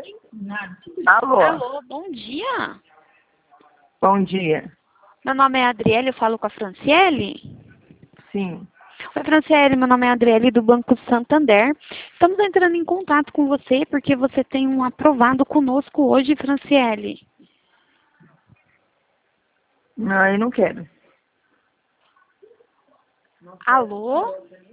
Alô? Alô, bom dia. Bom dia. Meu nome é Adriele, eu falo com a Franciele. Sim. Oi, Franciele, meu nome é Adriele do Banco Santander. Estamos entrando em contato com você porque você tem um aprovado conosco hoje, Franciele. Não, eu não quero. Alô?